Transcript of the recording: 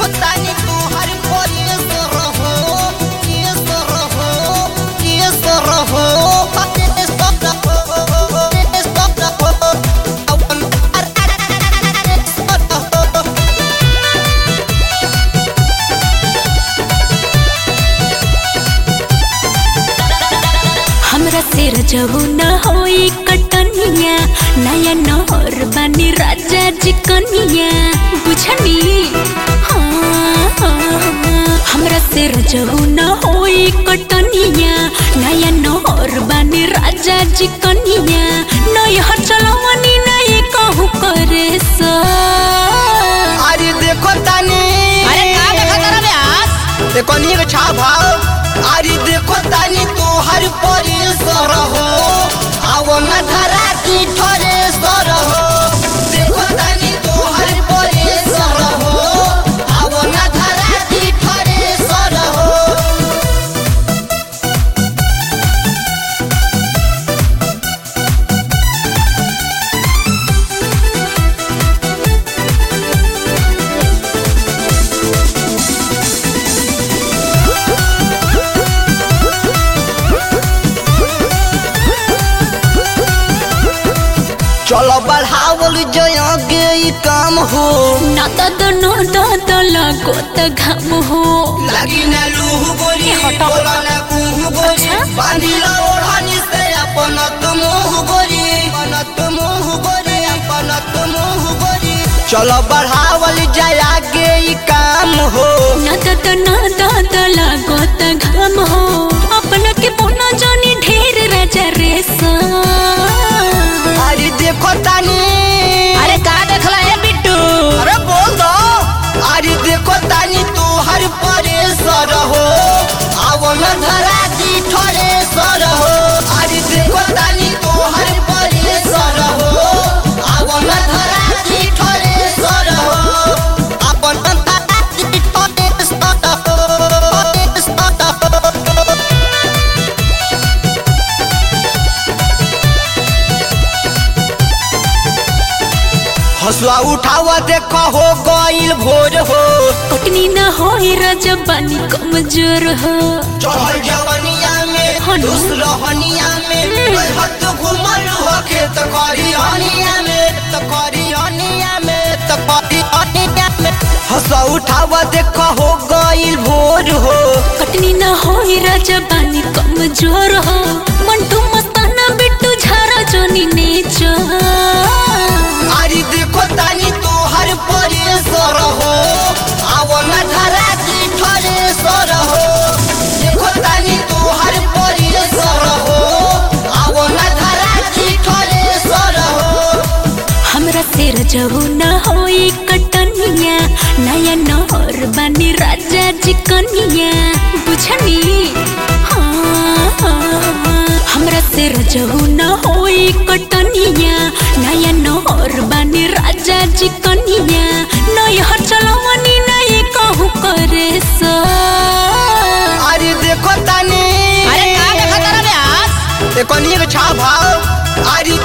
तानी तू हर कोई रहो ये रहो ये रहो हमरा सिर जहू न होई कटनिया नया नहर बानी राजा जी कनिया बुझनी हमरा सिर जहू न होई कटनिया नया नहर बानी राजा जी कनिया नया चलवनी नहीं कहू करे सा। अरे देखो तानी अरे का देखा तारा ब्यास देखो नी के छा भाव अरे देखो तानी तू हर परी रहो आवो न धरा की ठोरे रहो देखो तानी तू हर परी रहो आवो न धरा की ठोरे रहो। चलो बढ़ावल जयोगे ई काम हो ना तो लगो त घम हो लगी न लूह गोरी हटो। बोला न कुह गोरी अच्छा? बांधी लो ओढ़नी से अपन मुंह गोरी चलो बढ़ावल जाके ई काम हो ना तो लगो त घम हो अपना के बोना जानी ढेर राजा रेसा। अरे देखो तानी अरे का देखला है बिट्टू अरे बोल दो अरे देखो तानी तू हर परेश रहो आवो न धरा दी ठोरे रहो अरे देखो तानी तू हर परेश रहो आवो न धरा दी ठोरे रहो अपन धरा दी ठोरे रहो। हसुआ उठावा देखो हो गइल भोर हो कटनी ना होई राजा बानी कमजोर हो चढ़ल जवनिया में हनु। दूसरा हनिया में हद घुमल हो खेत करी हनिया में तो करी हनिया में तो करी हनिया में हसुआ उठावा देखो हो गइल भोर हो कटनी ना होई राजा बानी कमजोर हो मंटू मस्ताना बिट्टू झारा जोनी नेचो। अरे देखो तानी तू हर परेश रहो आवो न धरा की ठोरे रहो देखो तानी तू हर परेश रहो आवो न धरा की ठोरे रहो। हमरा सिर जहू न होई कटनिया नया नहर बानी राजा जी कनिया बुझनी हमरा सिर जहू न होई कटनिया नया नहर बानी राजा जी कनिया नया चलवनी नहीं कहू करे सा। अरे देखो तानी अरे का देखा तारा ब्यास देखो नी के छा भाव अरे